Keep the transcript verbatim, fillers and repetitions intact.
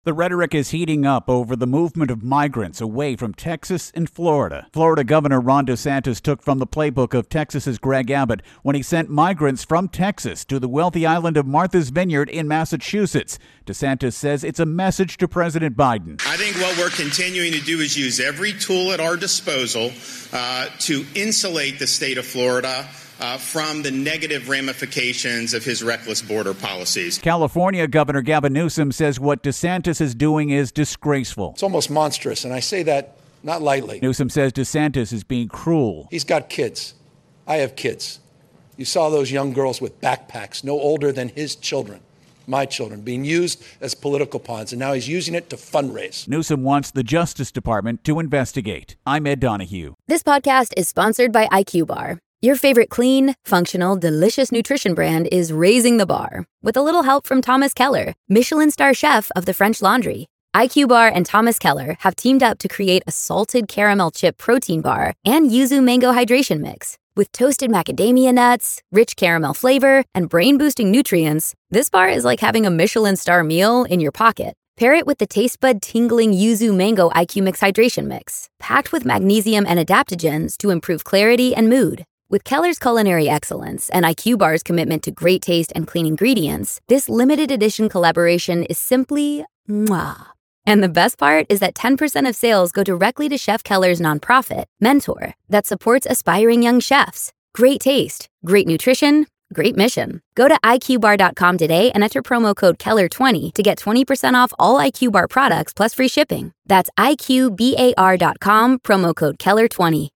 The rhetoric is heating up over the movement of migrants away from Texas and Florida. Florida Governor Ron DeSantis took from the playbook of Texas's Greg Abbott when he sent migrants from Texas to the wealthy island of Martha's Vineyard in Massachusetts. DeSantis says it's a message to President Biden. I think what we're continuing to do is use every tool at our disposal uh, to insulate the state of Florida Uh, from the negative ramifications of his reckless border policies. California Governor Gavin Newsom says what DeSantis is doing is disgraceful. It's almost monstrous, and I say that not lightly. Newsom says DeSantis is being cruel. He's got kids. I have kids. You saw those young girls with backpacks, no older than his children, my children, being used as political pawns, and now he's using it to fundraise. Newsom wants the Justice Department to investigate. I'm Ed Donahue. This podcast is sponsored by I Q Bar. Your favorite clean, functional, delicious nutrition brand is raising the bar with a little help from Thomas Keller, Michelin star chef of the French Laundry. I Q Bar and Thomas Keller have teamed up to create a salted caramel chip protein bar and yuzu mango hydration mix. With toasted macadamia nuts, rich caramel flavor, and brain-boosting nutrients, this bar is like having a Michelin star meal in your pocket. Pair it with the taste bud tingling yuzu mango I Q Mix hydration mix, packed with magnesium and adaptogens to improve clarity and mood. With Keller's culinary excellence and I Q Bar's commitment to great taste and clean ingredients, this limited edition collaboration is simply mwah. And the best part is that ten percent of sales go directly to Chef Keller's nonprofit, Mentor, that supports aspiring young chefs. Great taste, great nutrition, great mission. Go to I Q bar dot com today and enter promo code Keller twenty to get twenty percent off all I Q Bar products plus free shipping. That's I Q bar dot com, promo code Keller twenty.